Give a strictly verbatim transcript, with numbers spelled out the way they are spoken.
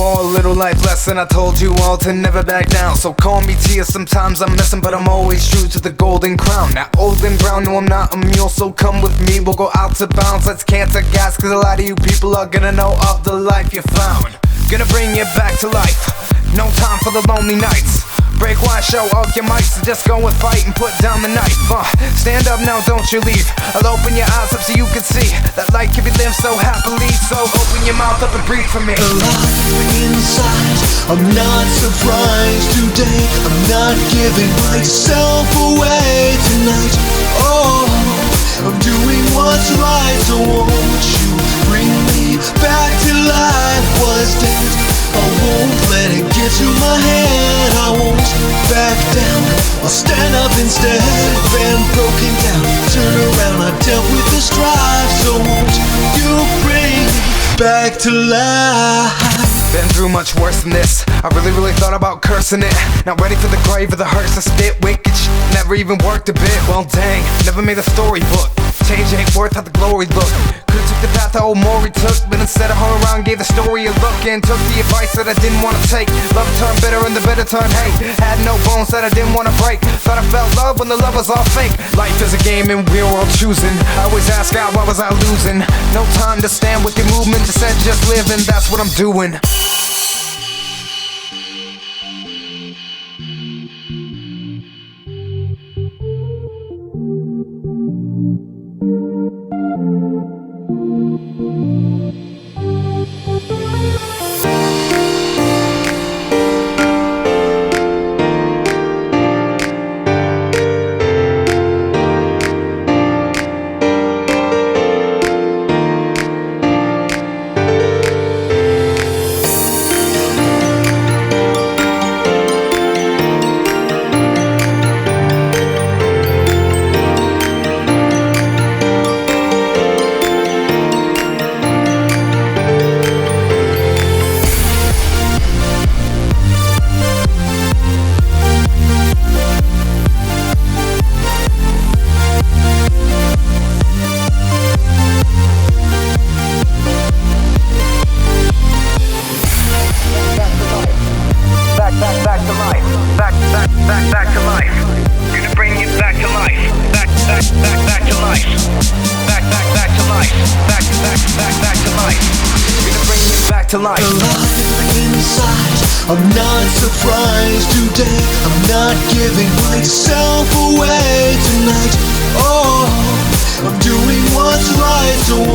more, a little life lesson. I told you all to never back down. So call me Tia, sometimes I'm missing, but I'm always true to the golden crown. Now old and brown, no I'm not a mule, so come with me, we'll go out to bounds. Let's cancer gas, cause a lot of you people are gonna know of the life you found. Gonna bring you back to life, no time for the lonely nights. Break one, show off your mics, so just go and fight and put down the knife. uh, Stand up now, don't you leave. I'll open your eyes up so you can see that life can be lived so happily. So open your mouth up and breathe for me. Alive inside, I'm not surprised today. I'm not giving myself away tonight. Oh, I'm doing what's right, so won't you bring me back to life? Was dead, I won't let it get to my head. I won't back down, I'll stand up instead. Been broken down, turn around, I dealt with the strife. So won't you bring me back to life? Been through much worse than this. I really, really thought about cursing it. Not ready for the grave or the hearse. I spit wicked shit, never even worked a bit. Well dang, never made a storybook. Change ain't worth how the glory look. Could've took the path that old Maury took, but instead I hung around, gave the story a look, and took the advice that I didn't wanna take. Love turned bitter and the bitter turned hate. Had no bones that I didn't wanna break. Thought I felt love when the love was all fake. Life is a game and we're all choosing. I always ask God, why was I losing? No time to stand with your movement, just said just living, that's what I'm doing. To life. Alive inside, I'm not surprised today. I'm not giving myself away tonight. Oh, I'm doing what's right, so